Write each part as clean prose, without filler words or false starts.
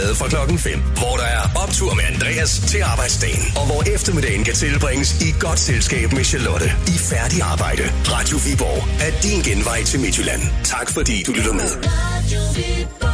fredag fra klokken 5, hvor der er optur med Andreas til arbejdsdagen, og hvor eftermiddagen kan tilbringes i godt selskab med Charlotte i færdig arbejde. Radio Viborg er din genvej til Midtjylland. Tak fordi du lytter med. Radio Viborg.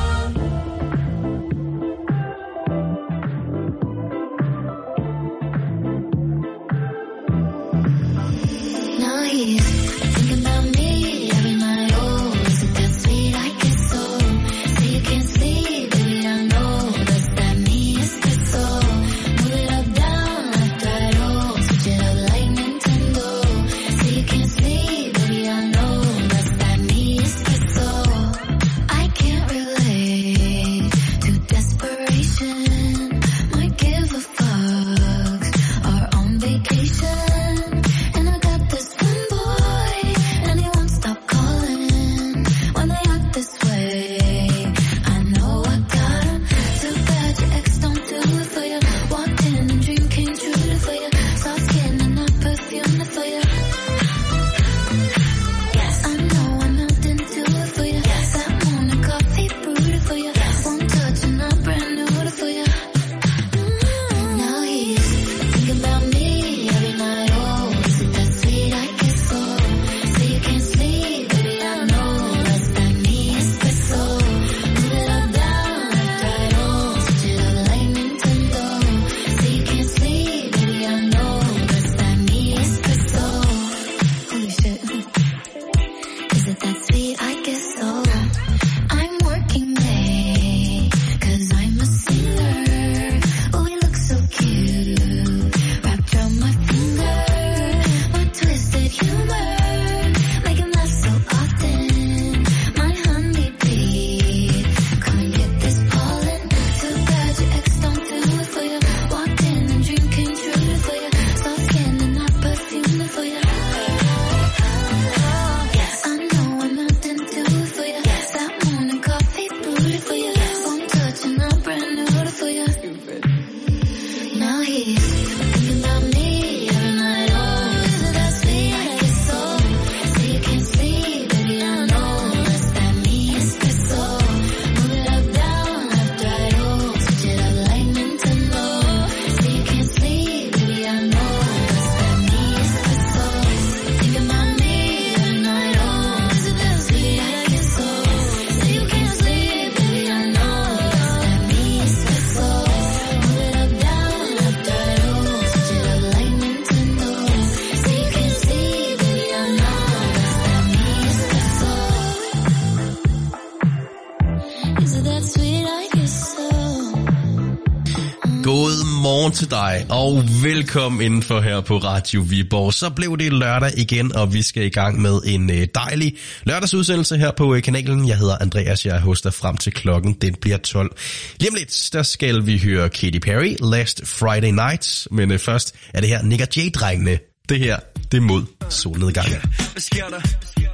Til dig, og velkommen indenfor her på Radio Viborg. Så blev det lørdag igen, og vi skal i gang med en dejlig lørdagsudsendelse her på kanalen. Jeg hedder Andreas, jeg er hos dig frem til klokken, den bliver 12. Lige om lidt, der skal vi høre Katy Perry, Last Friday Night, men først er det her Nick og Jay-drengene. Det her, det er mod solnedgangen. Hvad sker der?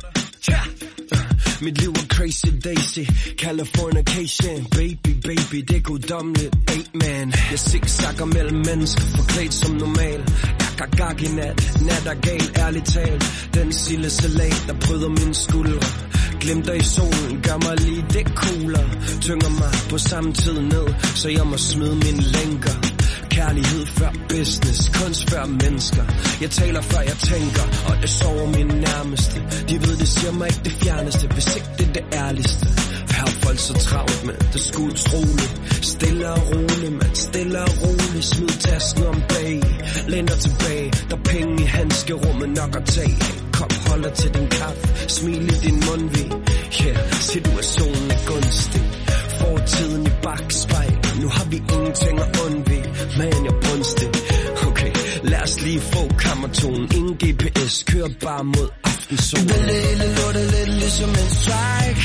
Mit liv er crazy daisy, Californication. Baby, det er guddommeligt, man. Jeg zigzagger mellem mennesker, forklædt som normal. Gag i nat er gal, ærligt talt. Den sildesalat, der bryder mine skuldre. Glimter i solen, gør mig lige det cooler. Tynger mig på samme tid ned, så jeg må smide mine lænker. Kærlighed før business, kunst før mennesker. Jeg taler før jeg tænker, og det sover mine nærmeste. De ved det siger mig ikke det fjerneste, hvis ikke det er det ærligste. For her er folk så travlt med, det skulle utroligt. Stille og roligt, man, stille og roligt. Smid tasken om bag, lænder tilbage. Der er penge i handskerummet nok at tage. Kop holder til din kaffe, smil i din mundvig. Yeah, situationen er gunstig. Fortiden i bagspejl, nu har vi ingenting at undvige. Man, jeg brunstig. Okay, lad os lige få kammertonen. Ingen GPS, kør bare mod aftensolen. Det hele lortet lidt ligesom en strike.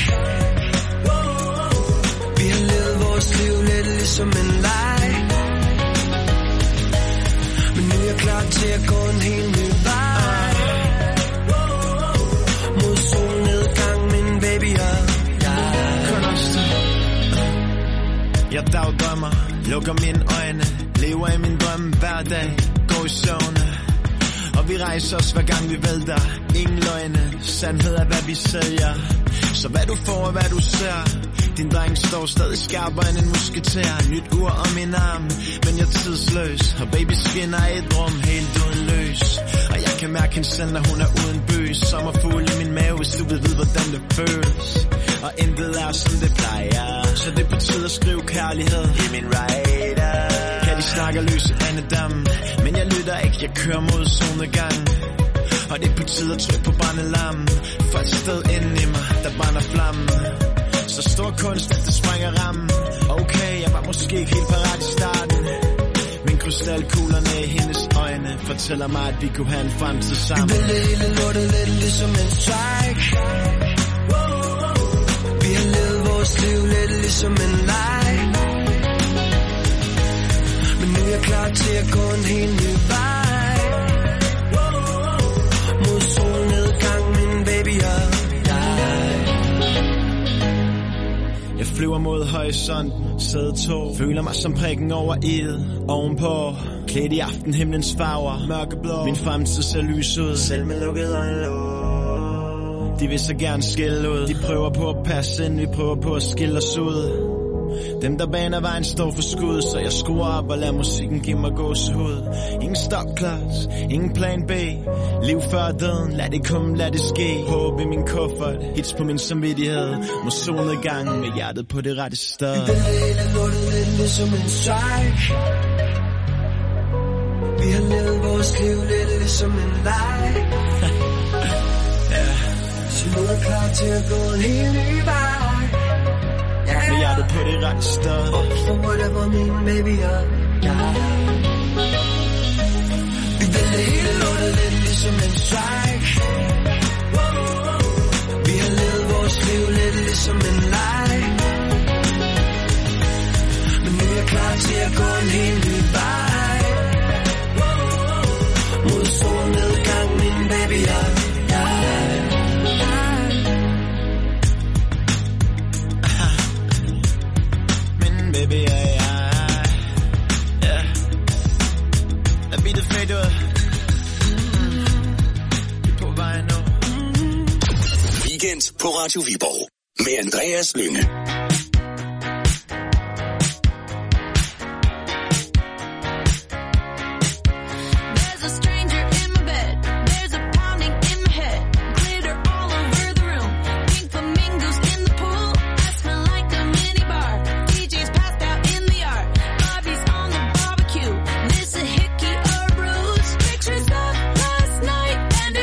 Vi har levet vores liv lidt ligesom en leg. Men nu er jeg klar til at gå en helt ny vej. Mod solnedgang, min baby, jeg dagdrømmer, lukker mine øjne, lever i min drøm hver dag, går i søvne. Og vi rejser os hver gang vi vælter, ingen løgne, sandhed er hvad vi sælger. Så hvad du får og hvad du ser, Din dreng står stadig skarpere end en musketer. Nyt ur om min arm, men jeg er tidsløs. Og baby skinner i et rum helt uden løs. Og jeg kan mærke hende selv, når hun er uden bøs. Sommerfugl i min mave, hvis du vil vide, hvordan det føles. Og intet er som det plejer. Så det betyder at skrive kærlighed i min rider. Kan de snakke løse andedam, men jeg lytter ikke, jeg kører mod solnedgang. Og det betyder at trykke på brændelammen. For et sted inden i mig, der brænder flammen. Så stor kunst, at det sprænger rammen. Okay, jeg var måske ikke helt parat i starten. Men krystalkuglerne i hendes øjne fortæller mig, at vi kunne have en fremtid sammen. Vi vil hele lortet lidt ligesom en strike. Vi har levet vores liv lidt ligesom en leg. Men nu er jeg klar til at gå en helt ny vej. Mod solnedgang, min baby og dig. Jeg flyver mod horisonten, sæde 2. Føler mig som prikken over i'et. Ovenpå, klædt i aftenhimlens farver. Mørkeblå, min fremtid ser lys ud. Selv med lukket øjenlåg. De vil så gerne skille ud. De prøver på at passe ind, vi prøver på at skille os ud. Dem der baner vejen står for skud. Så jeg skruer op og lader musikken give mig gåsehud. Ingen stopklods, ingen plan B. Liv før døden, lad det komme, lad det ske. Håb i min kuffert, hits på min samvittighed. Mod solnedgang med hjertet på det rette sted. Vi vil hele lortet lidt ligesom en strike. Vi har levet vores liv lidt ligesom en leg. Så nu er jeg klar til at gå en helt ny vej. Med hjertet på det rette sted. For whatever min baby og jeg. Vi vil det hele lortet lidt ligesom en strike. Vi har levet vores liv lidt ligesom en leg. Men nu er jeg klar til at gå en helt ny vej. Mod solnedgang, min baby og jeg. Baby, yeah. Lad beatet fade ud. Vi er på vej nu. Weekend på Radio Viborg med Andreas Lynge.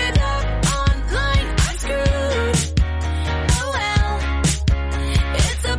It's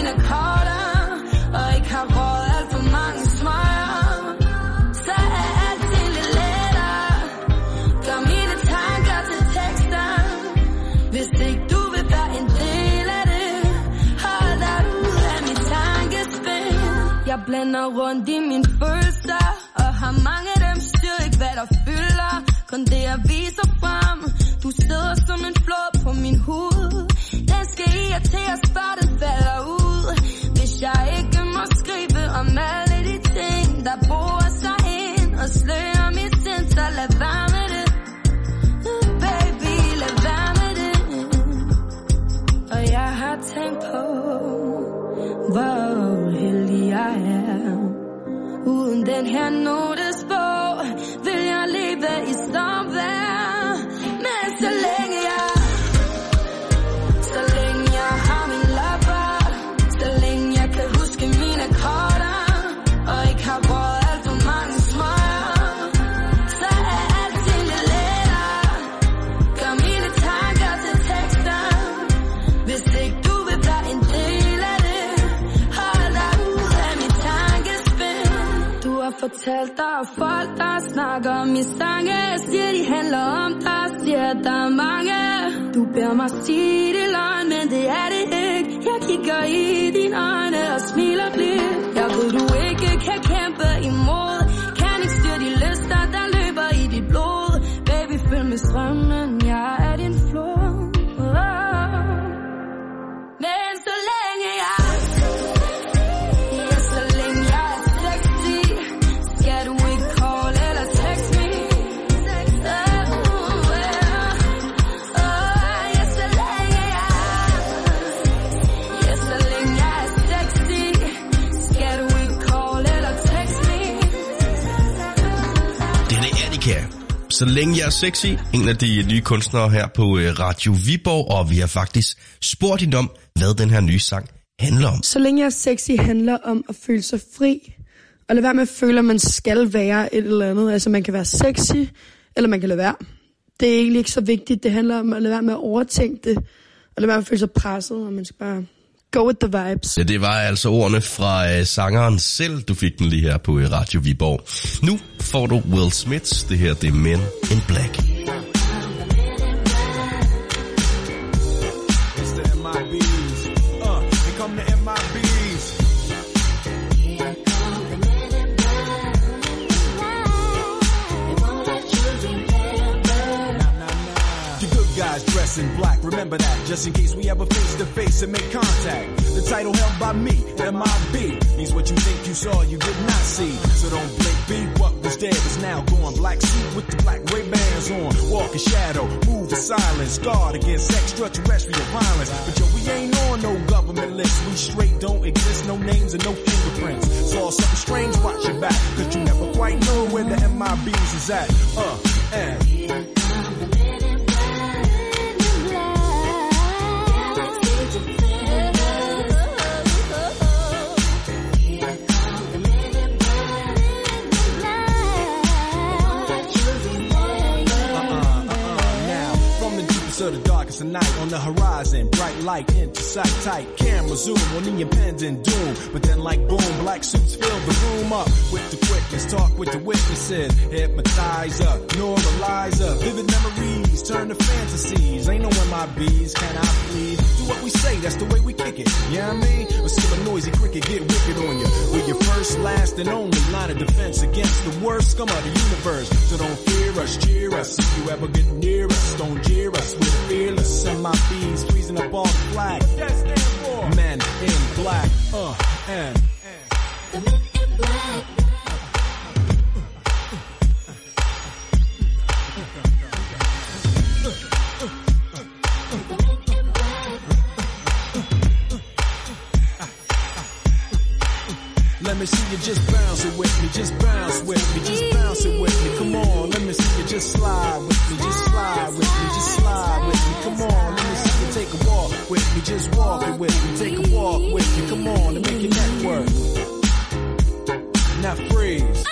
mine korter, og ikke har råd alt for mange smøger. Så er alting lidt lettere, gør mine tanker til tekster. Hvis ikke du vil være en del af det, hold dig ud af mit tankespind. Jeg blænder rundt i mine følelser, og har mange af dem styr ikke hvad der fylder. Kun det jeg viser frem, du sidder som en flod på min hud. Den skal irriteres, før den falder ud. Hvis jeg ikke må skrive om alle de ting, der bor sig ind og slører mit sind, så lad være med det. Baby, lad være med det. Og jeg har tænkt på, hvor heldig jeg er. Uden den her notesbog vil jeg leve i stormvejr. Men så længe jeg har min lapper, så længe jeg kan huske mine korter, og ikke har råd alt for mange smøger, så er alting lidt lettere, gør mine tanker til tekster. Hvis ikke du vil være en del af det, hold dig ud af mit tankespind. Du har fortalt dig af folk, der snakker om i sange. Jeg siger, de handler om dig, siger, der er mange. Du beder mig sige det løgn, men det er det ikke. Jeg kigger i dine øjne og smiler blidt. Jeg ved, du ikke kan kæmpe imod. Kan ikke styre de lyster, der løber i dit blod. Baby, følg med strømmen, jeg er din flod. Men så længe jeg Så længe jeg er sexy, en af de nye kunstnere her på Radio Viborg, og vi har faktisk spurgt hende om, hvad den her nye sang handler om. Så længe jeg er sexy handler om at føle sig fri, og lade være med at føle, at man skal være et eller andet. Altså man kan være sexy, eller man kan lade være. Det er egentlig ikke så vigtigt. Det handler om at lade være med at overtænke det, og lade være med at føle sig presset, og man skal bare go with the vibes. Ja, det var altså ordene fra sangeren selv. Du fik den lige her på Radio Viborg. Nu får du Will Smiths. Det her, det er Men in Black. Dress in black, remember that, just in case we ever face to face and make contact. The title held by me, MIB, means what you think you saw, you did not see. So don't blink, be what was dead is now gone. Black suit with the black Ray-Bans on, walk in shadow, move in silence, guard against extraterrestrial violence. But yo, we ain't on no government list, we straight don't exist, no names and no fingerprints. Saw something strange, watch your back, cause you never quite know where the MIBs is at. And of the darkest of night on the horizon, bright light into sight, tight camera zoom on the impending doom. But then like boom, black suits fill the room up with the quickness, talk with the witnesses, hypnotizer, neuralizer, vivid memories turn to fantasies. Ain't no MIBs, can I please do what we say? That's the way we kick it. You know what I mean? Or skip a noisy cricket, get wicked on you. We're your first, last, and only line of defense against the worst scum of the universe. So don't fear us, cheer us. If you ever get near us, don't jeer us. We're fearless. MIBs freezing up all the flag. That stand for Men in Black. And the Men in Black. Let me see you just bounce it with me, just bounce with me, just bounce it with me. Come on, let me see you just slide with me, just slide with me, just slide with me. Come on, let me see you take a walk with me, just walk it with me, take a walk with me. Come on, and make your neck work. Now freeze.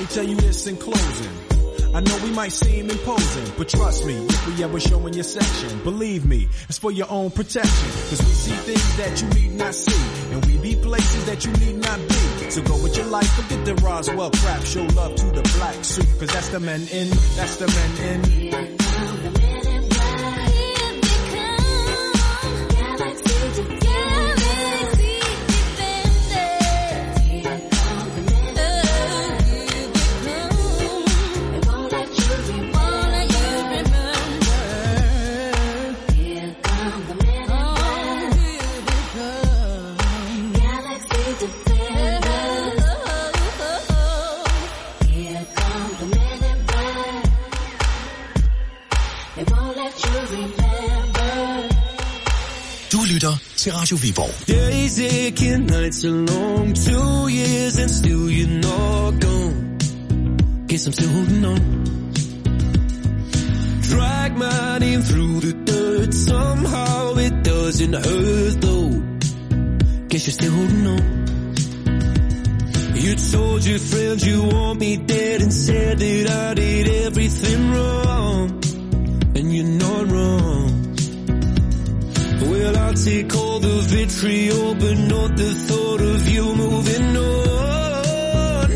tell you this in closing. I know we might seem imposing, but trust me, if we ever show in your section, believe me, it's for your own protection. Cause we see things that you need not see, and we be places that you need not be. So go with your life, forget the Roswell crap, show love to the black suit, cause that's the men in, that's the men in. Til Radio Viborg. Days aching, nights are long, 2 years and still you're not gone. Guess I'm still holding on. Drag my name through the dirt, somehow it doesn't hurt though. Guess you're still holding on. You told your friends you want me dead and said that I did everything wrong. And you're not wrong. Well, I'll take all the vitriol, but not the thought of you moving on.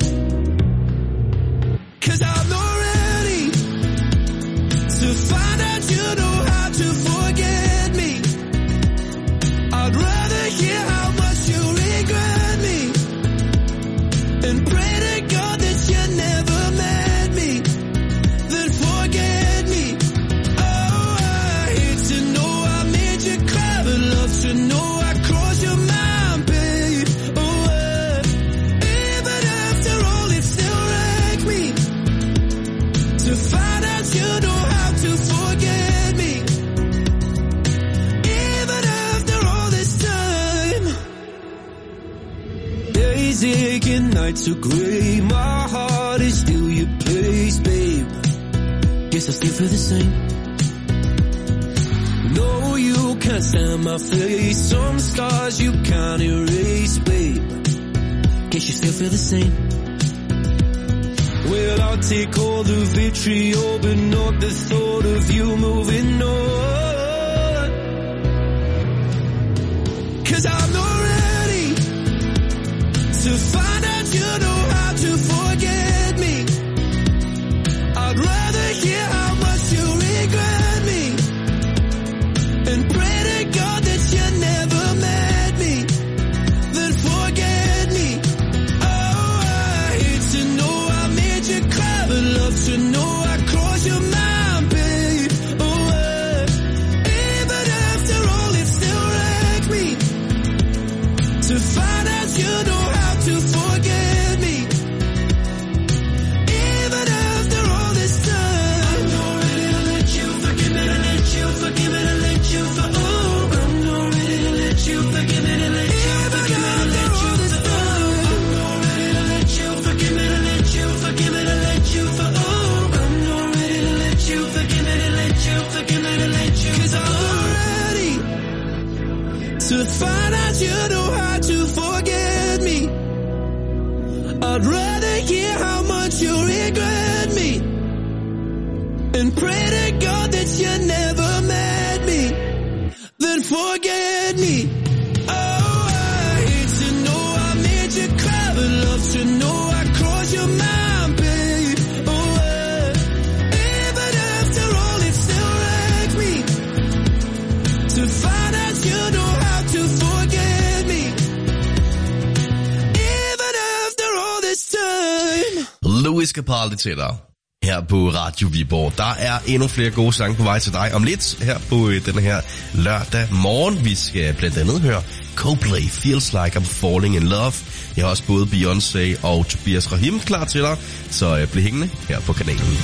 'Cause I'm not ready to find out you know how to forget me. I'd rather hear how much you regret me and pray to God that you never met me, then forget me. To know I crossed your mind, babe. Oh, even after all, it still wrecked me. To find out you know how to forget me. Even after all this time. Days aching, nights are gray. My heart is still your place, babe. Guess I still feel the same. No, you can't stand my face. Some scars you can't erase, babe. Guess you still feel the same. Well, I'll take all the vitriol, but not the thought of you moving on. 'Cause I'm not ready to find out you know how to forget me. I'd rather hear how much you regret me and pray to God that you never met me, then forget me. Oh, I hate to know I made you cry, but love to know I crossed your mind, babe. Oh, even after all, it still wrecked me. To find out you know how to forget me. Even after all this time. I'm not ready to let you forgive me, to let you forgive me, to let you forgive me. You forgive me to let you forgive me to let you I'm not ready to let you forgive me to let you forgive me to let you I'm not ready to let you forgive me to let you forgive me to let you 'Cause I'm not ready to find out you know how to forget me. I'd rather hear how much you regret me and pray to God that you never met me, then forget me. Oh, I hate to know I made you cry, but love to know I crossed your mind, babe. Oh, even after all, it still wrecked me. To find out you know how to forget me. Even after all this time. Louis Capaldi til dig her på Radio Viborg. Der er endnu flere gode sange på vej til dig om lidt her på den her lørdag morgen. Vi skal blandt andet høre Coldplay, Feels Like I'm Falling in Love. Jeg har også både Beyoncé og Tobias Rahim klar til dig, så bliv hængende her på kanalen.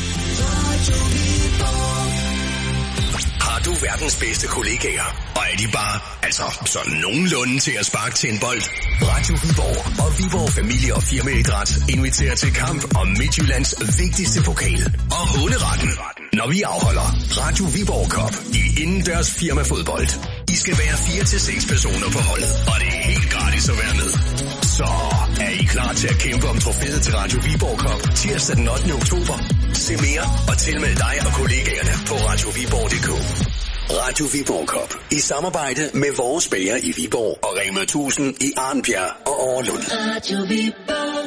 Har du verdens bedste kollegaer, og er de bare, altså sådan nogenlunde til at sparke til en bold? Radio Viborg og Viborg Familie- og Firmaidræt inviterer til kamp om Midtjyllands vigtigste pokal og hunderetten, når vi afholder Radio Viborg Cup i indendørs firmafodbold. I skal være 4 til 6 personer på holdet, og det er helt gratis at være med. Så er I klar til at kæmpe om trofæet til Radio Viborg Cup tirsdag den 8. oktober? Se mere og tilmeld dig og kollegaerne på radioviborg.dk. Radio Viborg Cup i samarbejde med vores bager i Viborg og Rema 1000 i Arnbjerg og Overlund. Radio Viborg.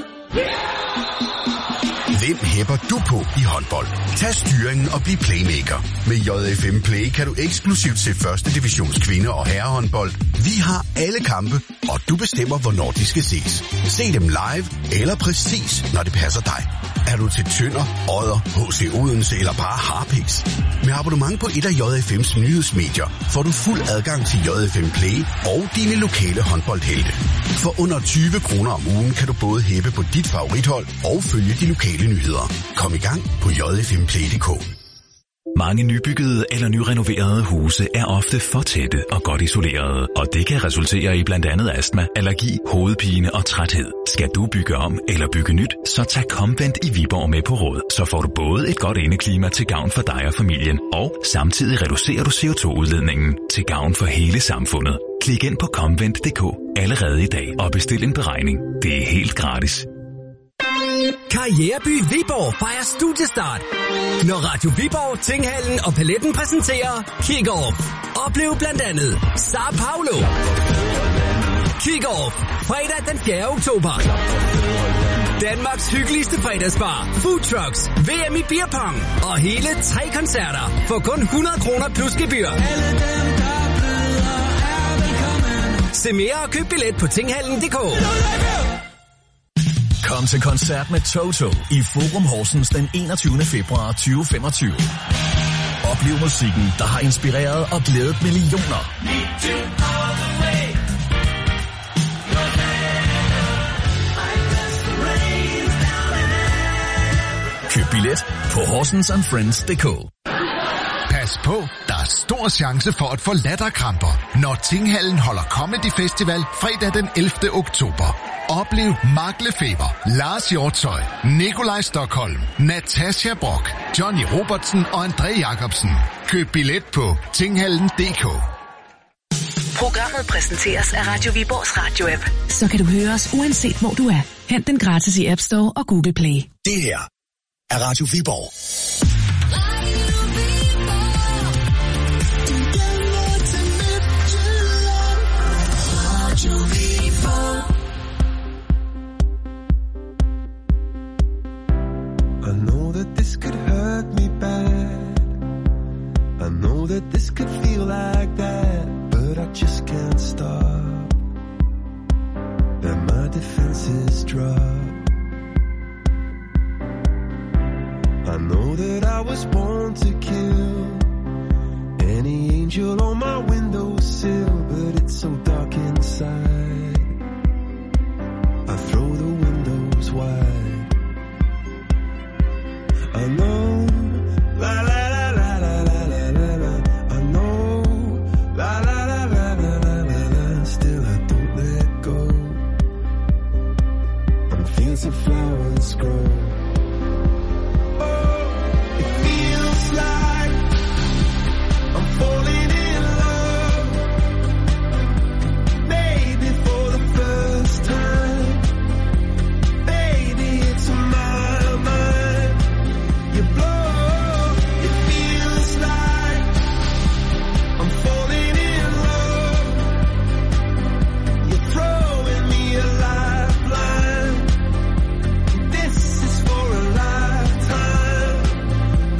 Hvem hæpper du på i håndbold? Tag styringen og bliv playmaker. Med JFM Play kan du eksklusivt se første divisions kvinde- og herrehåndbold. Vi har alle kampe, og du bestemmer, hvornår de skal ses. Se dem live eller præcis, når det passer dig. Er du til Tønder, Odder, HC Odense eller bare Harpiks? Med abonnement på et af JFM's nyhedsmedier får du fuld adgang til JFM Play og dine lokale håndboldhelte. For under 20 kroner om ugen kan du både hæppe på dit favorithold og følge de lokale nyheder. Kom i gang på jfmplay.dk. Mange nybyggede eller nyrenoverede huse er ofte for tætte og godt isolerede, og det kan resultere i blandt andet astma, allergi, hovedpine og træthed. Skal du bygge om eller bygge nyt, så tag Comvent i Viborg med på råd. Så får du både et godt indeklima til gavn for dig og familien, og samtidig reducerer du CO2-udledningen til gavn for hele samfundet. Klik ind på Comvent.dk allerede i dag og bestil en beregning. Det er helt gratis. Karriereby Viborg fejrer studiestart, når Radio Viborg, Tinghallen og Paletten præsenterer Kick-Off. Oplev blandt andet Sao Paulo, Kick-Off, fredag den 4. oktober. Danmarks hyggeligste fredagsbar, food trucks, VM i beerpong og hele 3 koncerter for kun 100 kroner plus gebyr. Se mere og køb billet på tinghallen.dk. Kom til koncert med Toto i Forum Horsens den 21. februar 2025. Oplev musikken, der har inspireret og glædet millioner. Køb billet på horsensandfriends.dk. Pas på, der er stor chance for at få latterkramper, når Tinghallen holder Comedy Festival fredag den 11. oktober. Oplev Mark Lefebvre, Lars Hjortøj, Nikolaj Stockholm, Natasha Brock, Johnny Robertsen og André Jacobsen. Køb billet på tinghallen.dk. Programmet præsenteres af Radio Viborgs radio-app. Så kan du høre os uanset hvor du er. Hent den gratis i App Store og Google Play. Det her er Radio Viborg. I know that this could hurt me bad. I know that this could feel like that, but I just can't stop. Then my defenses drop. I know that I was born to kill any angel on my windowsill, but it's so dark inside. I throw the windows wide. I know, la la la la la la la la la. I know, la la la la la la la la. Still I don't let go. And fields of flowers grow. Oh, it feels like I'm falling in love. Maybe for the first time. Baby, it's my mind. You blow, it feels like I'm falling in love. You're throwing me a lifeline. This is for a lifetime. I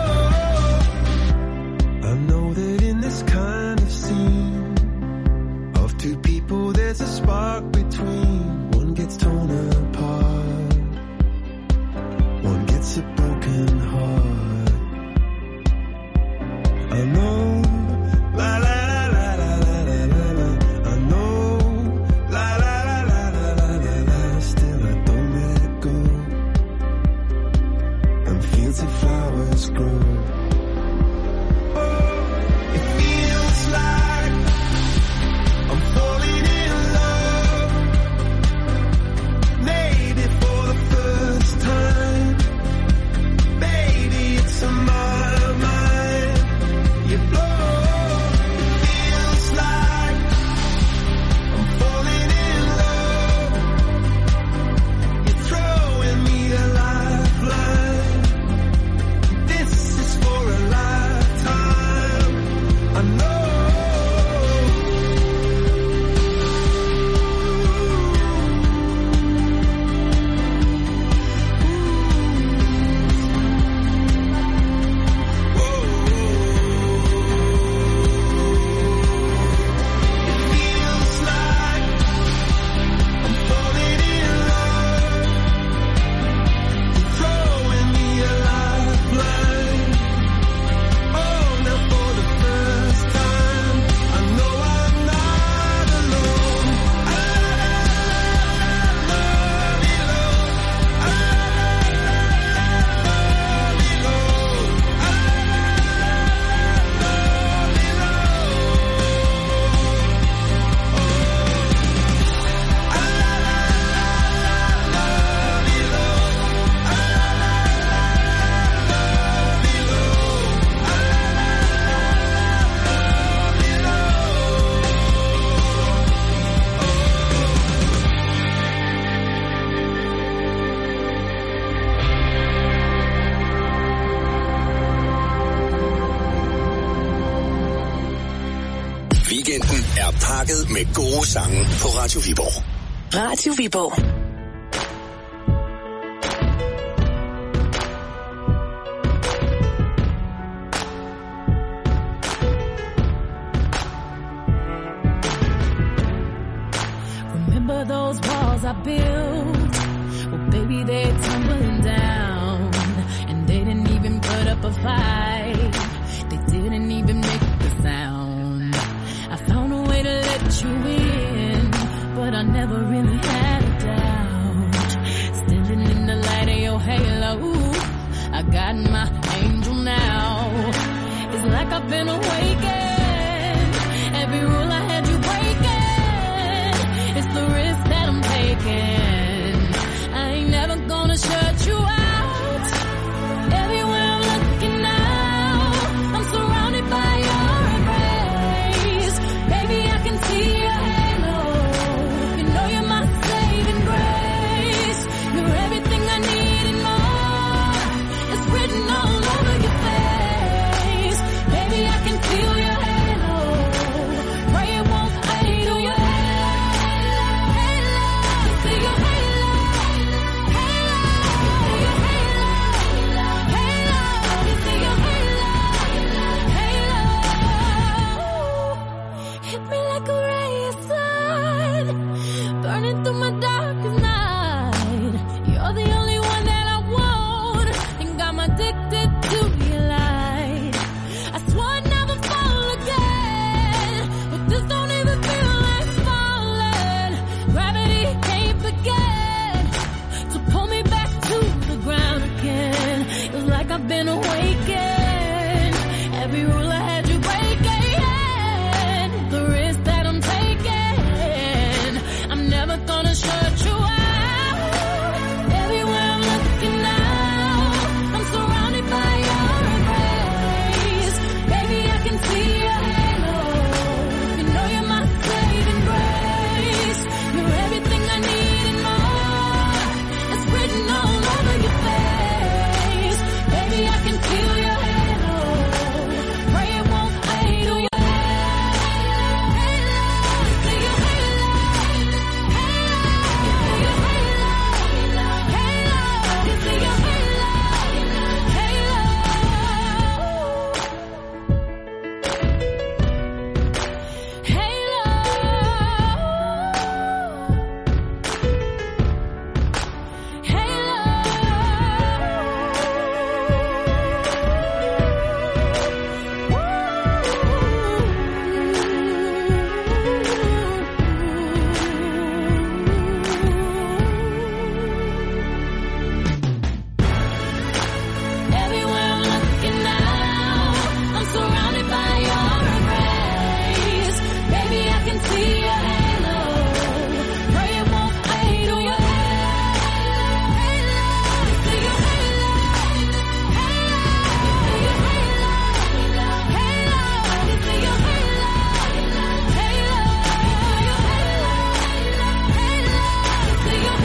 know that in this kind of scene of two people there's a spark between. One gets torn apart, one gets a broken heart. I know, la la la la la la la la. I know, la la la la la la la la. Still I don't let go. And fields of flowers grow. Oh, it feels like I'm falling in love. Maybe for the first time. Baby, it's on my mind. You Weekenden er pakket med gode sange på Radio Viborg. Radio Viborg. Remember those walls I built? Well, baby, they're tumbling down. And they didn't even put up a fight. They didn't even make the sound. I found a way to let you in, but I never really had a doubt. Standing in the light of your halo, I got my angel now. It's like I've been awakened. Every rule I had you breaking. It's the risk that I'm taking. I ain't never gonna shut you out. Everywhere I'm looking now, I'm surrounded by your embrace. Baby, I can see your halo. You know you're my saving grace. You're everything I need and more. It's written all over your face. Baby, I can feel your halo. Pray it won't fade. Oh, your halo. See your halo. See your halo. Hit me like a ray of sun, burning through my darkest night. You're the only one that I want, and got me addicted to your light. I swore I'd never fall again, but this don't even feel like falling. Gravity can't begin to pull me back to the ground again. It's like I've been awakened. Every rule I had you breaking. The risk that I'm taking, I'm never gonna shut you out. Everywhere I'm looking now, I'm surrounded by your embrace. Baby, I can see your halo. You know you're my saving grace. You're everything I need and more. It's written all over your face. Baby, I can feel your halo. Pray it won't fade. Oh, your halo. See your halo. See your halo. Everywhere I'm looking now, I'm surrounded by your embrace. Baby, I can see your halo. Pray it won't fade. Oh, your halo. See your halo. See your halo. See your halo. See your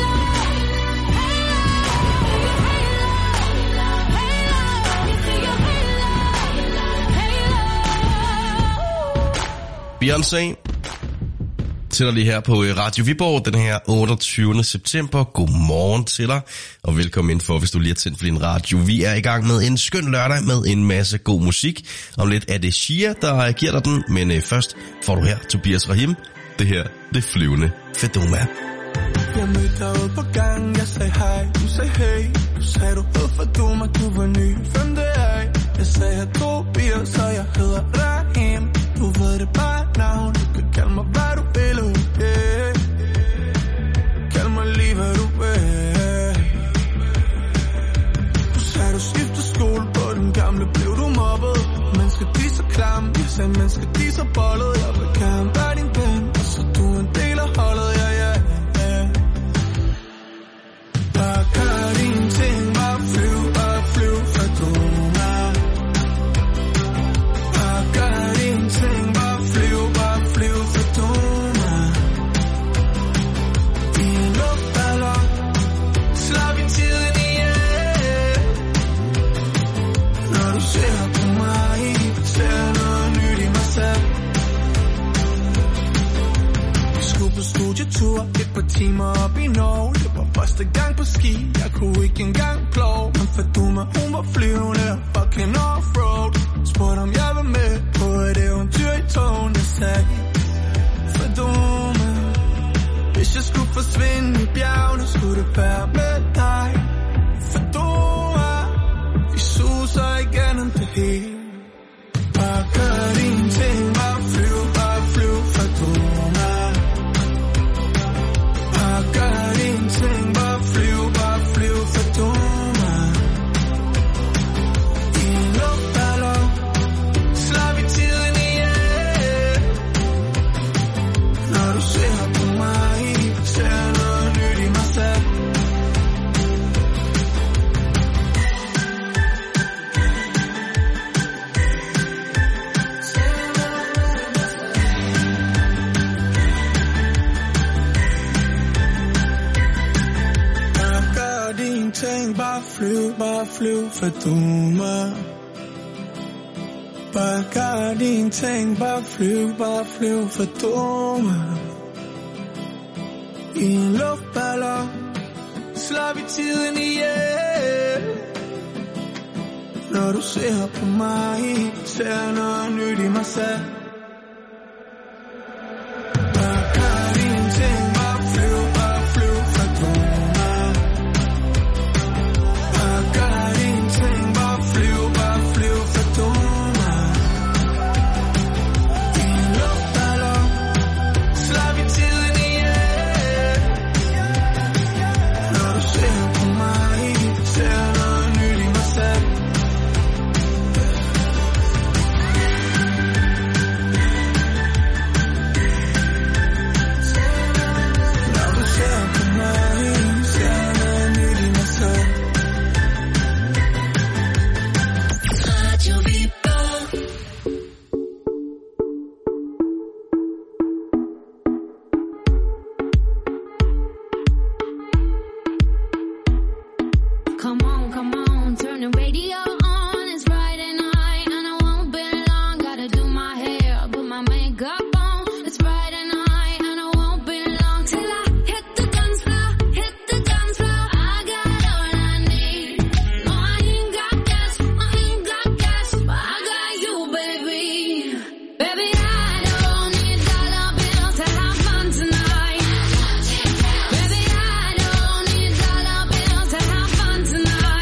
Beyoncé til dig lige her på Radio Viborg den her 28. september. Godmorgen til dig, og velkommen ind for, hvis du lige har tændt for din radio. Vi er i gang med en skøn lørdag med en masse god musik. Om lidt er det Shia, der giver dig den, men først får du her Tobias Rahim. Det her, det flyvende Fedoma. Jeg mødte dig ude på gangen, jeg sagde hej, du sagde hey. Du sagde du hed Fedoma, du var ny, hvem det er? Jeg sagde jeg Tobias, og jeg hedder Rahim. Du ved det bare navn, du kan kalde mig hvad du vil, okay? Kald mig lige hvad du vil. Du sagde du skiftede skole, på den gamle blev du mobbet. Mennesker de så klam, jeg sagde mennesker de så bollet. Jeg vil gerne være din ven, og så du en del af holdet, ja. Bare gør dine ting, bare flyv Fedoma. Bare gør dine ting, bare flyv Fedoma. I en luftballon, slap i tiden ihjel. Når du ser på mig, ser noget nyt i mig selv. timer op i Norge. Det var første gang på ski, jeg kunne ikke engang plove. Men Faduma, hun var flyvende og fucking offroad. Spurgte om jeg var med på et eventyr i togen. Jeg sagde, Faduma, hvis jeg skulle forsvinde i bjergene, skulle det være med dig. Faduma, vi suser igennem det hele. Bare gør dine ting, bare flyv, Faduma. Bare gør dine ting, bare flyv, Faduma. I en luftballon slår vi tiden ihjel. Når du ser på mig, ser jeg noget nyt i mig selv. Ting, bare flyv, Faduma. Bare gør dine ting, bare flyv, Faduma. I en luftballon slår vi tiden ihjel. Når du ser på mig, ser jeg noget nyt i mig selv. Bare gør dine ting, bare flyv, Faduma. Tonight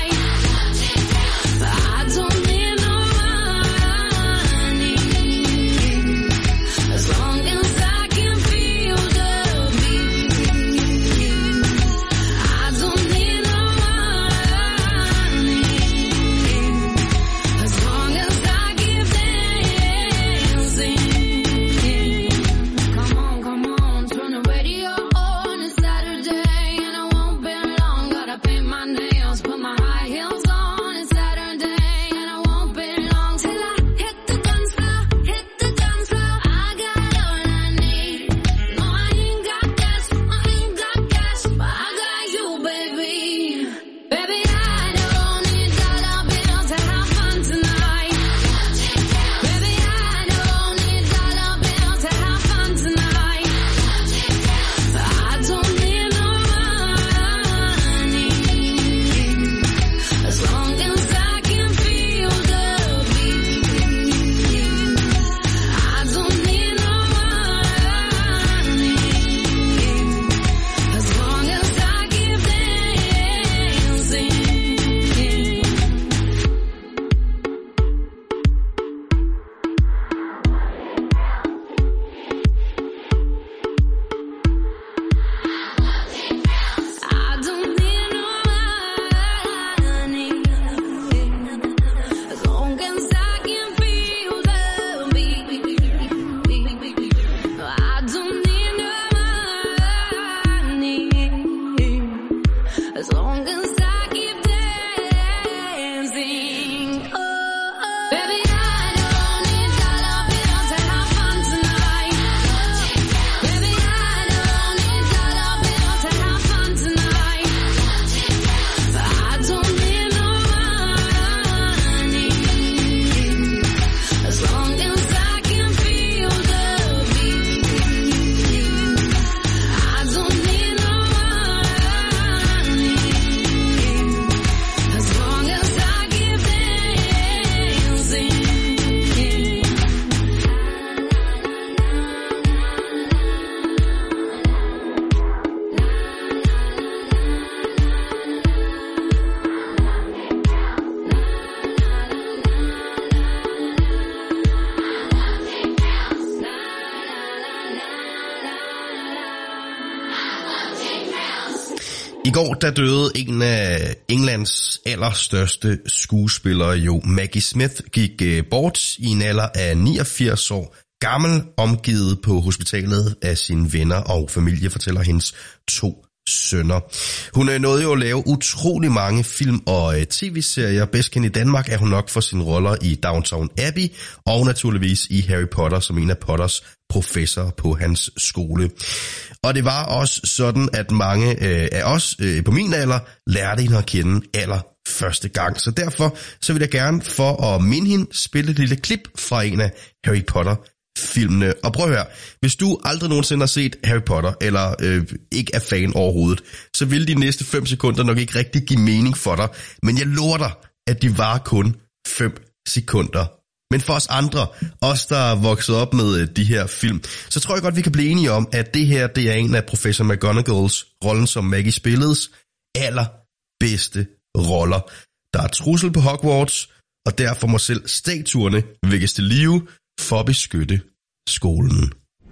I går der døde en af Englands allerstørste skuespillere jo. Maggie Smith gik bort i en alder af 89 år gammel, omgivet på hospitalet af sine venner og familie, fortæller hendes 2 sønner. Hun nåede jo at lave utrolig mange film og tv-serier. Bedst kendt i Danmark er hun nok for sine roller i Downton Abbey og naturligvis i Harry Potter som en af Potters professorer på hans skole. Og det var også sådan, at mange af os på min alder lærte hende at kende første gang. Så derfor så vil jeg gerne for at minde hende spille et lille klip fra en af Harry Potter filmene. Og prøv at høre, hvis du aldrig nogensinde har set Harry Potter, eller ikke er fan overhovedet, så vil de næste 5 sekunder nok ikke rigtig give mening for dig. Men jeg lover dig, at de var kun 5 sekunder. Men for os andre, os der er vokset op med de her film, så tror jeg godt, vi kan blive enige om, at det her det er en af Professor McGonagalls, rollen som Maggie spilledes, allerbedste roller. Der er trussel på Hogwarts, og derfor må selv statuerne vækkes til live for at beskytte skolen.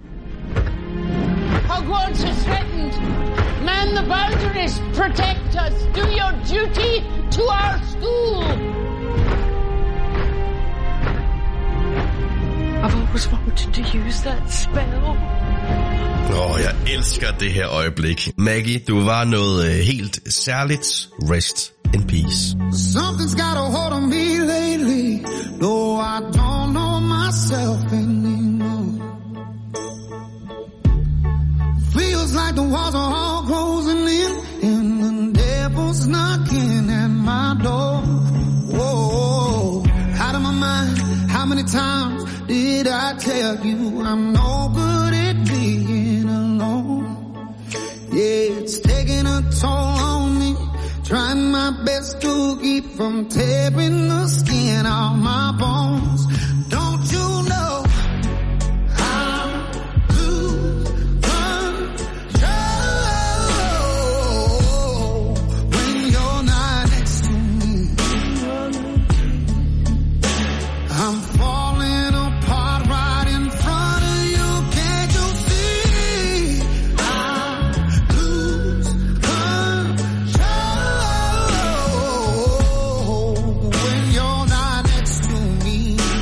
Hogwarts is threatened. Man the boundaries, protect us. Do your duty to our school. I've always wanted to use that spell. Jeg elsker det her øjeblik. Maggie, du var noget helt særligt. Rest in peace. Something's got a hold on me lately. No, I don't know myself anymore. Feels like the walls are all closing in, and the devil's knocking at my door. Whoa, out of my mind. How many times did I tell you I'm no good at being alone? Yeah, it's taking a toll on me. Trying my best to keep from tearing the skin off my bones. Don't you know I'm losing control when you're not next to me? I'm falling apart right in front of you. Can't you see? I lose control when you're not next to me.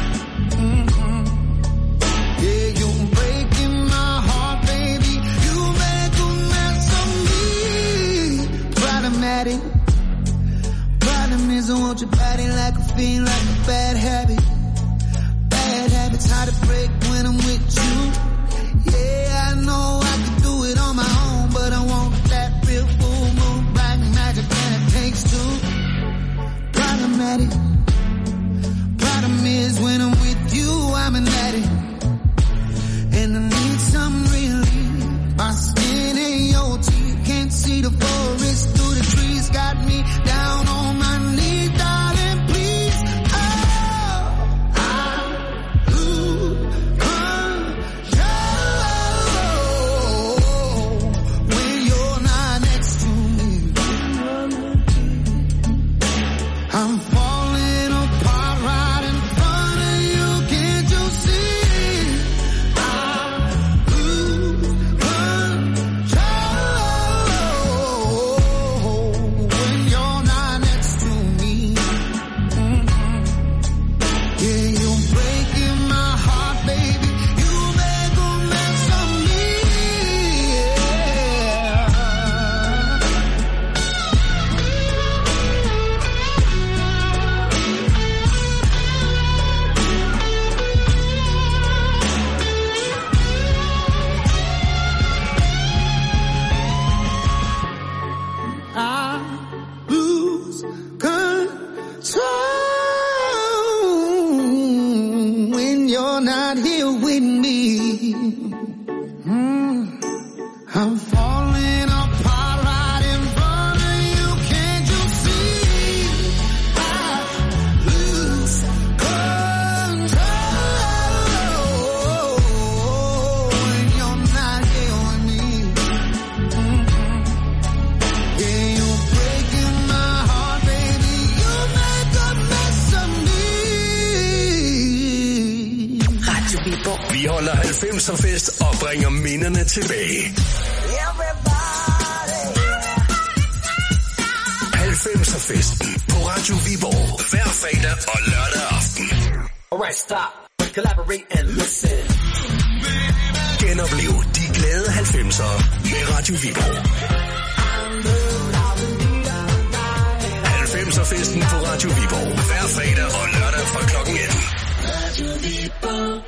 Yeah, you're breaking my heart, baby. You make a mess of me. Problematic. Problem is I want your body like a fiend, like a bad habit. Bad habits hard to break when I'm with you. Yeah, I know I can do it on my own, but I want that real full moon black magic, and it takes two. Problematic. Problem is when I'm with you, I'm an addict, and I need some relief. My skin ain't your teeth, can't see the forest through the trees. Got me down on my knees, darling, please. Oh, I lose control when you're not next to me. I'm falling apart right in front of you. Can't you see? I lose control when you're not next to me. Yeah, you're breaking my heart, baby. You make a mess of me. I lose control when you're not here with me. I'm falling apart right in front of you. Can't you see? I lose control when you're not here with me. Yeah, you're breaking my heart, baby. You make a mess of me. Radio Viborg. Vi holder 90'er fest og bringer minderne tilbage. 90'er-festen på Radio Viborg hver fredag og lørdag aften. Alright, stop. Collaborate and listen. Genoplev de glade 90'ere med Radio Viborg. 90'er-festen på Radio Viborg hver fredag og lørdag fra klokken 1. Radio Viborg.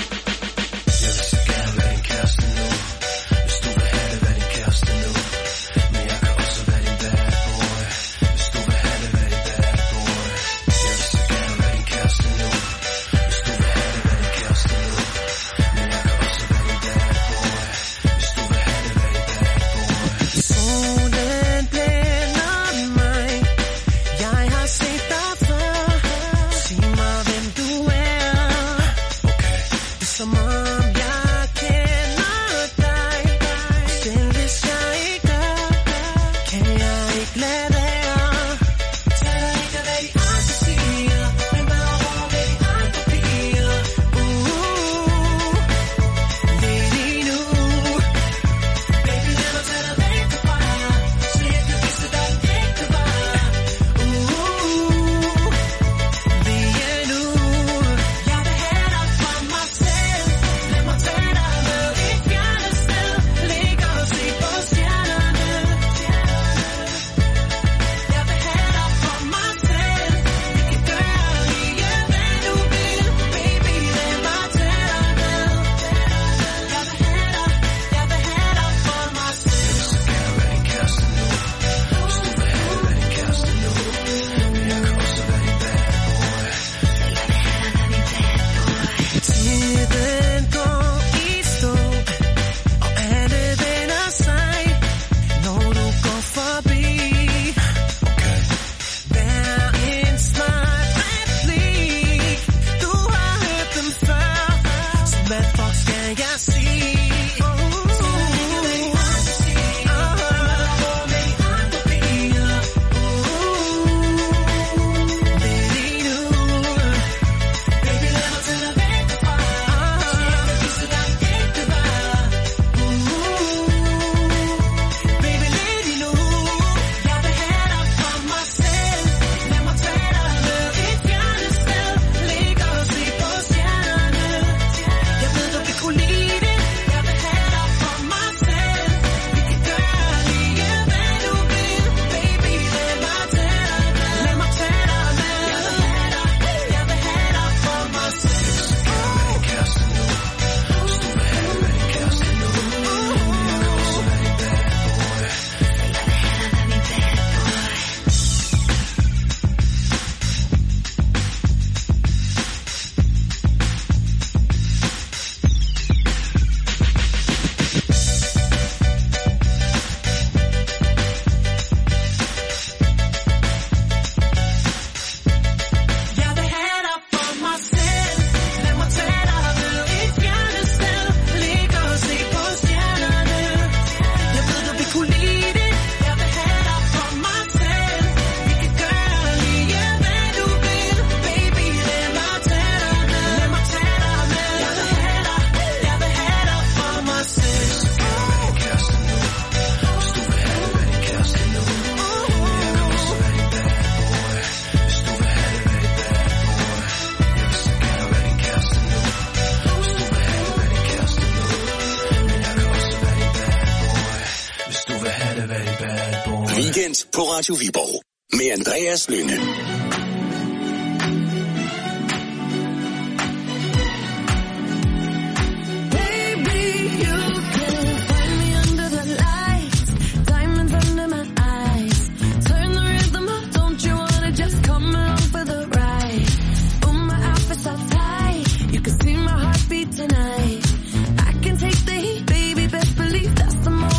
Weekend på Radio Viborg med Andreas Lynge.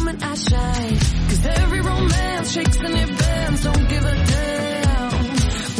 Shakes in your bands, don't give a damn.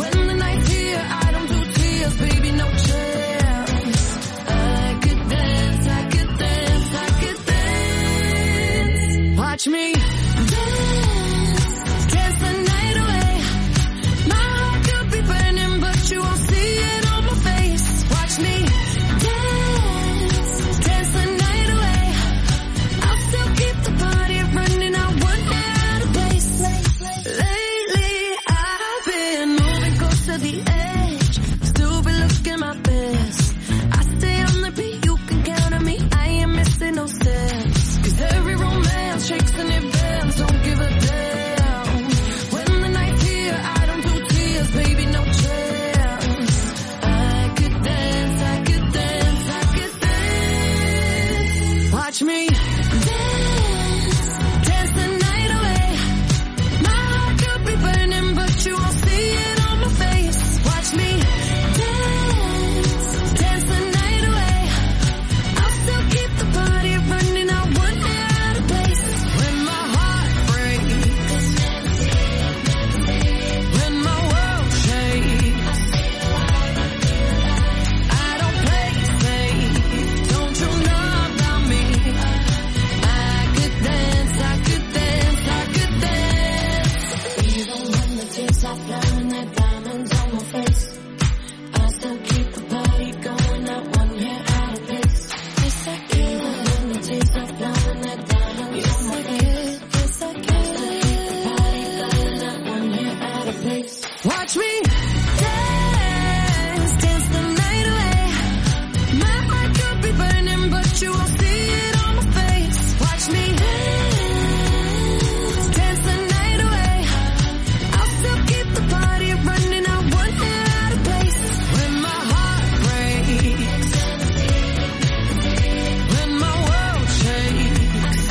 the edge, still be looking my best. I stay on the beat, you can count on me, I ain't missing no steps. 'Cause every romance shakes and it bends, don't give a damn. When the night's here, I don't do tears, baby, no chance. I could dance, I could dance, I could dance. Watch me dance, dance the night away. My heart could be burning, but you won't see it on my face. Watch me dance, dance the night away. I'll still keep the party running, I won't get out of place. When my heart breaks, when my world shakes, I don't play safe, don't you know about me? I could dance, I could dance, I could dance. Even when the tears are flowing, that diamonds on my face, I still keep the party going, not one hair out of place. Yes, I can. Even when the tears are flowing, that diamonds on my face, yes, I can. I still keep the party going, not one hair out of place. Watch me dance, dance the night away. My heart could be burning, but you won't see it on my face. Watch me dance, dance the night away. I'll still keep the party running, I won't get out of place. When my heart breaks, when my world shakes,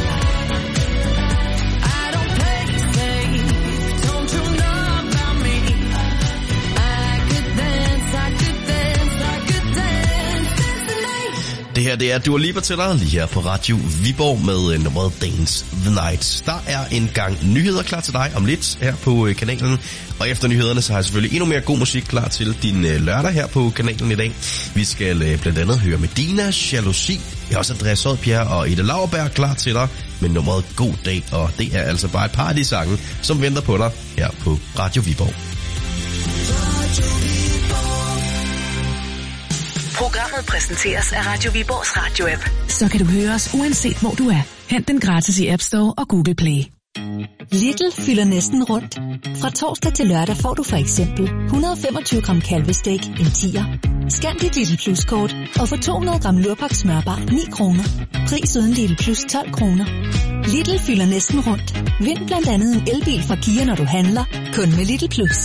I don't play safe, don't you know about me? I could dance, I could dance, I could dance, dance the night. Det her, det er Dua Lipa til dig lige her på Radio Viborg med nummeret Dance the Night. Der er en gang nyheder klar til dig om lidt her på kanalen. Og efter nyhederne, så har jeg selvfølgelig endnu mere god musik klar til din lørdag her på kanalen i dag. Vi skal blandt andet høre Medina, Jalousi. Jeg har også Andreas Soddbjerg og Ida Lauerberg klar til dig med nummeret God Dag. Og det er altså bare et par af de sange, som venter på dig her på Radio Viborg. Programmet præsenteres af Radio Viborgs radio-app. Så kan du høre os uanset hvor du er. Hent den gratis i App Store og Google Play. Lidl fylder næsten rundt. Fra torsdag til lørdag får du for eksempel 125 gram kalvestek, en 10'er. Scan dit Lidl Plus-kort og få 200 gram lurpak smørbar 9 kroner. Pris uden Lidl Plus 12 kroner. Lidl fylder næsten rundt. Vind blandt andet en elbil fra Kia, når du handler. Kun med Lidl Plus.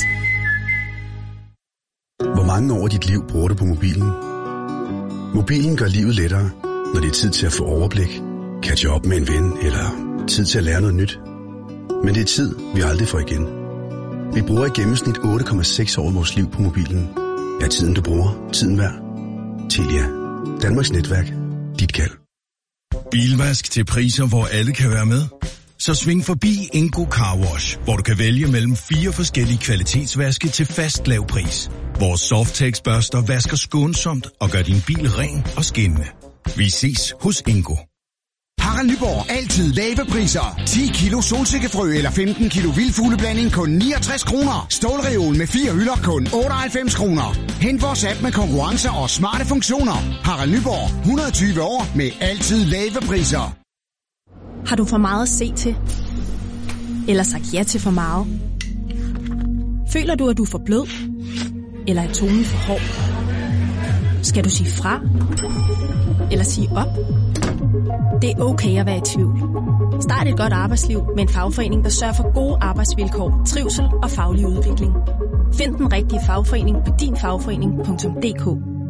Hvor mange år af dit liv bruger du på mobilen? Mobilen gør livet lettere, når det er tid til at få overblik, catche op med en ven eller tid til at lære noget nyt. Men det er tid, vi aldrig får igen. Vi bruger i gennemsnit 8,6 år af vores liv på mobilen. Er tiden, du bruger, tiden værd? Telia. Danmarks netværk. Dit kald. Bilvask til priser, hvor alle kan være med. Så sving forbi Ingo Car Wash, hvor du kan vælge mellem 4 forskellige kvalitetsvaske til fast lav pris. Vores Softex-børster vasker skånsomt og gør din bil ren og skinnende. Vi ses hos Ingo. Harald Nyborg. Altid lave priser. 10 kilo solsikkefrø eller 15 kilo vildfugleblanding kun 69 kroner. Stålreol med 4 hylder kun 98 kroner. Hent vores app med konkurrencer og smarte funktioner. Harald Nyborg. 120 år med altid lave priser. Har du for meget at se til? Eller sagt ja til for meget? Føler du, at du er for blød? Eller er tonen for hård? Skal du sige fra? Eller sige op? Det er okay at være i tvivl. Start et godt arbejdsliv med en fagforening, der sørger for gode arbejdsvilkår, trivsel og faglig udvikling. Find den rigtige fagforening på dinfagforening.dk.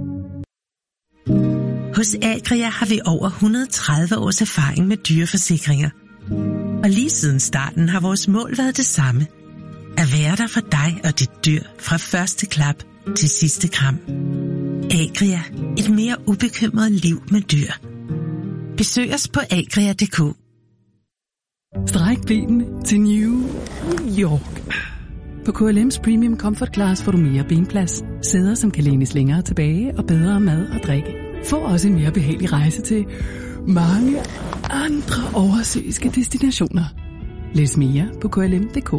Hos Agria har vi over 130 års erfaring med dyreforsikringer. Og lige siden starten har vores mål været det samme. At være der for dig og dit dyr fra første klap til sidste kram. Agria. Et mere ubekymret liv med dyr. Besøg os på agria.dk. Stræk benene til New York. På KLM's Premium Comfort Class får du mere benplads, sæder som kan lænes længere tilbage og bedre mad og drikke. Få også en mere behagelig rejse til mange andre oversøiske destinationer. Læs mere på klm.dk.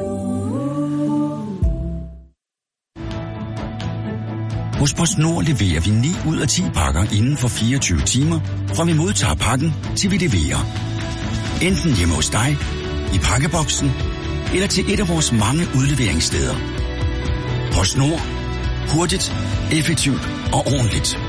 Hos PostNord leverer vi 9 ud af 10 pakker inden for 24 timer, fra vi modtager pakken til vi leverer. Enten hjemme hos dig, i pakkeboksen eller til et af vores mange udleveringssteder. PostNord. Hurtigt, effektivt og ordentligt.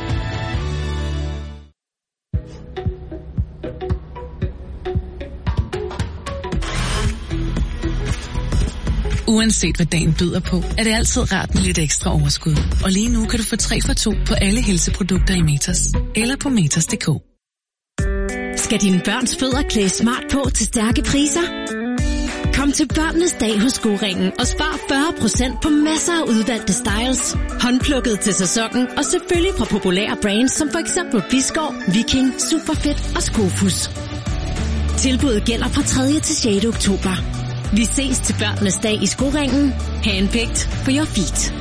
Uanset hvad dagen byder på, er det altid rart med lidt ekstra overskud. Og lige nu kan du få 3 for 2 på alle helseprodukter i Matas. Eller på matas.dk. Skal dine børns fødder klæde smart på til stærke priser? Kom til Børnenes Dag hos Skoringen og spar 40% på masser af udvalgte styles. Håndplukket til sæsonen og selvfølgelig fra populære brands som for eksempel Biskov, Viking, Superfit og Skofus. Tilbuddet gælder fra 3. til 6. oktober. Vi ses til Børnenes Dag i Skoringen. Handpicked for your feet.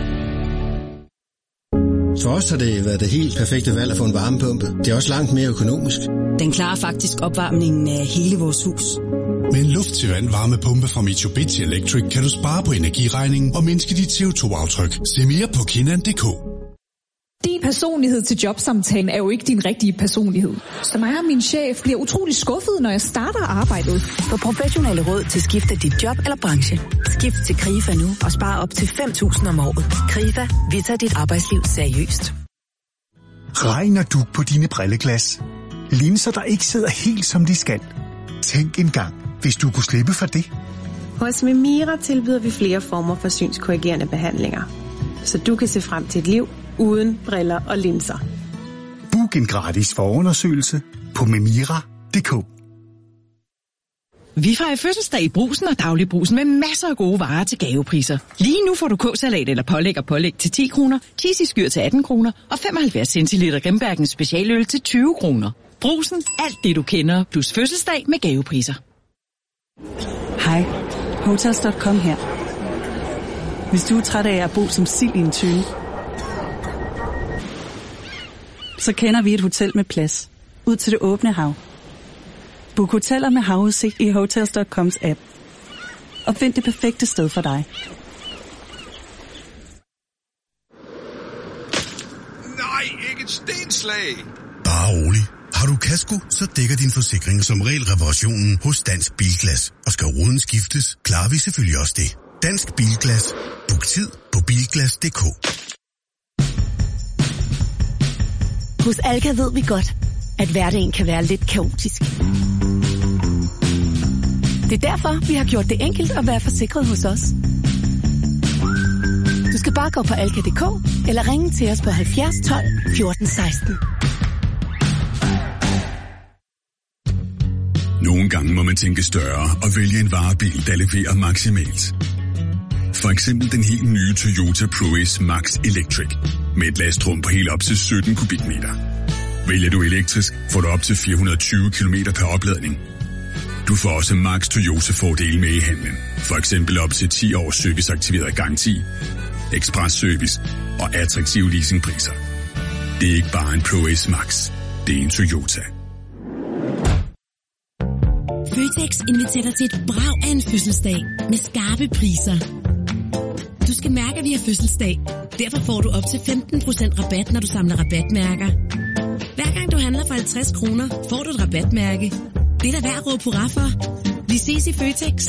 For os har det været det helt perfekte valg at få en varmepumpe. Det er også langt mere økonomisk. Den klarer faktisk opvarmningen af hele vores hus. Med en luft-til-vand varmepumpe fra Mitsubishi Electric kan du spare på energiregningen og mindske dit CO2-aftryk. Se mere på Kinan.dk. Din personlighed til jobsamtalen er jo ikke din rigtige personlighed. Så mig og min chef bliver utrolig skuffet, når jeg starter arbejdet. For professionelle råd til skift af dit job eller branche. Skift til Krifa nu og spar op til 5.000 om året. Krifa, vi tager dit arbejdsliv seriøst. Regner du på dine brilleglas? Linser, der ikke sidder helt som de skal? Tænk engang, hvis du kunne slippe for det. Hos Memira tilbyder vi flere former for synskorrigerende behandlinger, så du kan se frem til et liv uden briller og linser. Book en gratis forundersøgelse på memira.dk. Vi fejrer fødselsdag i Brugsen og Dagligbrusen med masser af gode varer til gavepriser. Lige nu får du k-salat eller pålæg til 10 kroner, cheesy skyr til 18 kroner og 75 centiliter Grimbergens specialøl til 20 kroner. Brugsen, alt det du kender, plus fødselsdag med gavepriser. Hej, Hotels.com her. Hvis du er træt af at bo som sild i en tønde, så kender vi et hotel med plads ud til det åbne hav. Book hoteller med havudsigt i Hotels.coms app. Og find det perfekte sted for dig. Nej, ikke et stenslag! Bare rolig. Har du kasko, så dækker din forsikring som regel reparationen hos Dansk Bilglas. Og skal ruden skiftes, klarer vi selvfølgelig også det. Dansk Bilglas. Book tid på bilglas.dk. Hos Alka ved vi godt, at hverdagen kan være lidt kaotisk. Det er derfor, vi har gjort det enkelt at være forsikret hos os. Du skal bare gå på alka.dk eller ringe til os på 70 12 14 16. Nogle gange må man tænke større og vælge en varebil, der leverer maksimalt. For eksempel den helt nye Toyota ProAce Max Electric med et lastrum på helt op til 17 kubikmeter. Vælger du elektrisk, får du op til 420 km per opladning. Du får også Max Toyota-fordele med i handlen. For eksempel op til 10 års serviceaktiveret garanti, express service og attraktive leasingpriser. Det er ikke bare en ProAce Max, det er en Toyota. Føtex inviterer dig til et brag af en fødselsdag med skarpe priser. Du skal mærke, at vi har fødselsdag. Derfor får du op til 15% rabat, når du samler rabatmærker. Hver gang du handler for 50 kroner, får du et rabatmærke. Det er da værd at råbe hurra for. Vi ses i Føtex.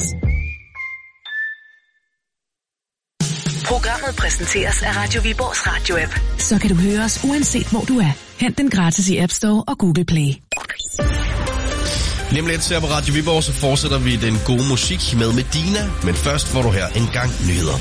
Programmet præsenteres af Radio Viborgs radio-app. Så kan du høre os uanset hvor du er. Hent den gratis i App Store og Google Play. Lige om lidt her på Radio Viborg, så fortsætter vi den gode musik med Medina. Men først får du her en gang nyheder.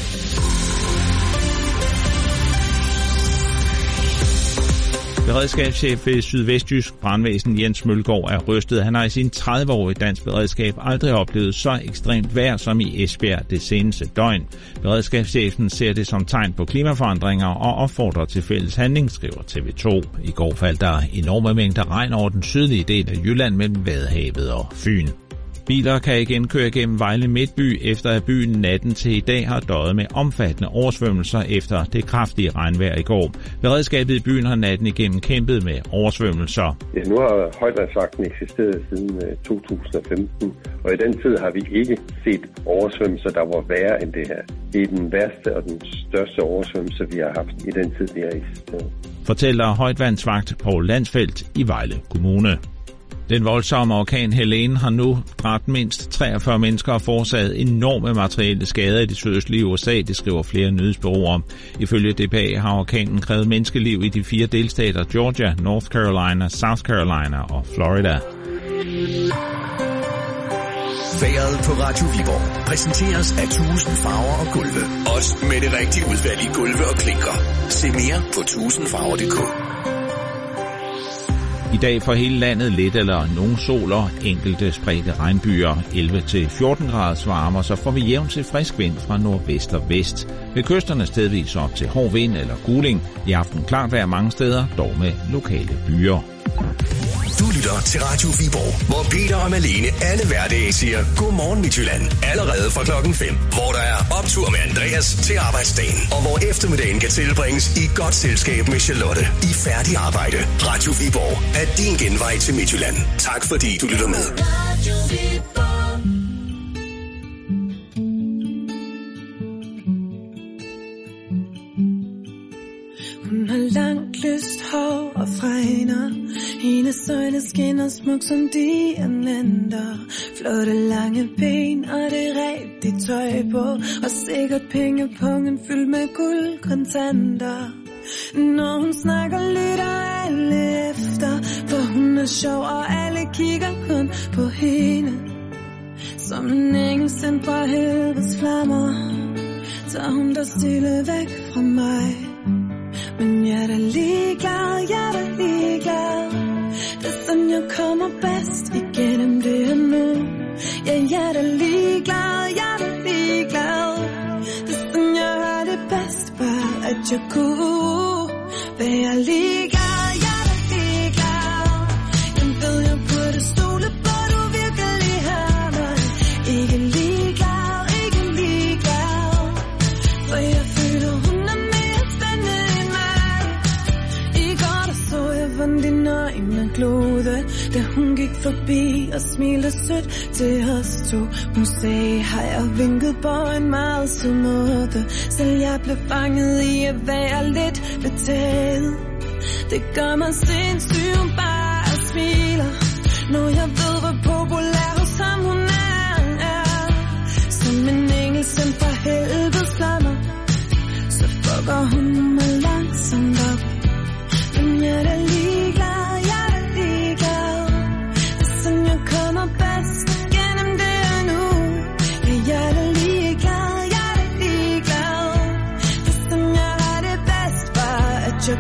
Beredskabschef ved Sydvestjysk Brandvæsen Jens Mølgaard er rystet. Han har i sin 30-årige dansk beredskab aldrig oplevet så ekstremt vejr som i Esbjerg det seneste døgn. Beredskabschefen ser det som tegn på klimaforandringer og opfordrer til fælles handling, skriver TV2. I går faldt der enorme mængder regn over den sydlige del af Jylland mellem Vadehavet og Fyn. Biler kan igen køre gennem Vejle Midtby, efter at byen natten til i dag har døjet med omfattende oversvømmelser efter det kraftige regnvejr i går. Beredskabet i byen har natten igennem kæmpet med oversvømmelser. Ja, nu har højvandsvagten eksisteret siden 2015, og i den tid har vi ikke set oversvømmelser, der var værre end det her. Det er den værste og den største oversvømmelse, vi har haft i den tid, vi har eksisteret. Fortæller højvandsvagt Poul Landsfeldt i Vejle Kommune. Den voldsomme orkan Helene har nu dræbt mindst 43 mennesker og forårsaget enorme materielle skader i det sydøstlige USA, det skriver flere nyhedsbureauer. Ifølge DPA har orkanen krævet menneskeliv i de 4 delstater Georgia, North Carolina, South Carolina og Florida. Vejret på Radio Viborg præsenteres af 1000 farver og gulve. Også med det rigtige udvalg i gulve og klinker. Se mere på 1000farver.dk. I dag for hele landet lidt eller nogen sol og enkelte spredte regnbyer. 11-14 graders varme, og så får vi jævn til frisk vind fra nordvest og vest. Ved kysterne stedvis op til hård vind eller guling. I aften klart vejr mange steder, dog med lokale byer. Du lytter til Radio Viborg, hvor Peter og Malene alle hverdage siger Godmorgen Midtjylland. Allerede fra klokken 5, hvor der er optur med Andreas til arbejdsdagen. Og hvor eftermiddagen kan tilbringes i godt selskab med Charlotte i færdig arbejde. Radio Viborg er din genvej til Midtjylland. Tak fordi du lytter med. Radio Viborg. Hun har langt lyst hår og fregner. Hendes øjne skinner smuk som diamanter. Flotte lange ben og det rigtige tøj på. Og sikkert pengepungen fyldt med guldkontanter. Når hun snakker, lytter alle efter. For hun er sjov og alle kigger kun på hende. Som en engel sendt fra helvedes flammer. Tager hun der stille væk fra mig. Men jeg er da ligeglad, jeg er da ligeglad. Det er sådan, jeg kommer bedst igennem det her nu. Ja, jeg er da ligeglad, jeg er da ligeglad. Det er sådan, jeg har det bedst, bare at jeg kunne være ligeglad, jeg er da ligeglad. Jeg ved, jeg burde stole på, du virkelig har mig. Ikke ligeglad, ikke ligeglad. For jeg føler, hun er mere spændende end mig. I går der så jeg, hvordan dine øjne glode, da hun gik forbi og smilte sødt til os to. Hun sagde hej og vinkede på en meget sød måde. Selv jeg blev fanget i at være lidt betaget. Det gør mig sindssygt, hun bare smiler, når jeg ved, hvor populær hos ham hun er. Som en engel sendt fra helvedes flammer. Så fucker hun mig langsomt op. Men jeg er da ligeglad, jeg er da ligeglad. Det er sådan, jeg kommer bedst gennem det her nu. Ja, jeg er da ligeglad, jeg er da ligeglad. Det er sådan, jeg har det bedst, bare at jeg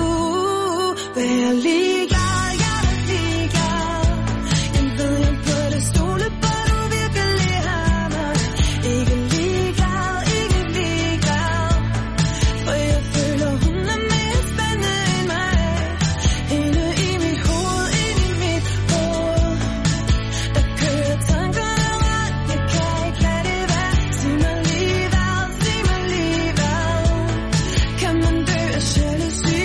kunne være ligeglad, jeg er da ligeglad. Jeg ved, jeg burde stole på, du virkelig har mig. Ikke ligeglad, ikke ligeglad. For jeg føler, hun er mere spændende end mig. Inde i mit hoved, inde i mit hoved. Der kører tankerne rundt, jeg kan ikke lade det være. Sig mig lige hvad, sig mig lige hvad. Kan man dø af jalousi?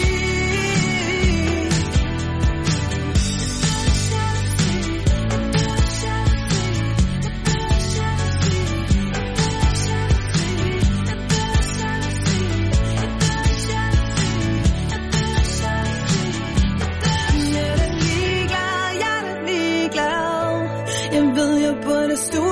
Jeg er da ligeglad, jeg er da ligeglad. Jeg ved, jeg burde stole